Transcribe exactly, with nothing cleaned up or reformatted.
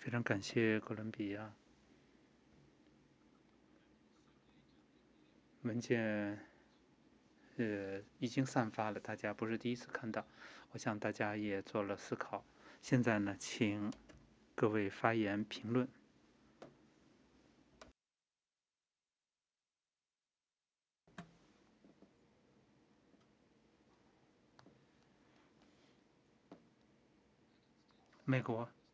非常感谢哥伦比亚文件，呃，已经散发了，大家不是第一次看到，我想大家也做了思考。现在呢，请各位发言评论。美国。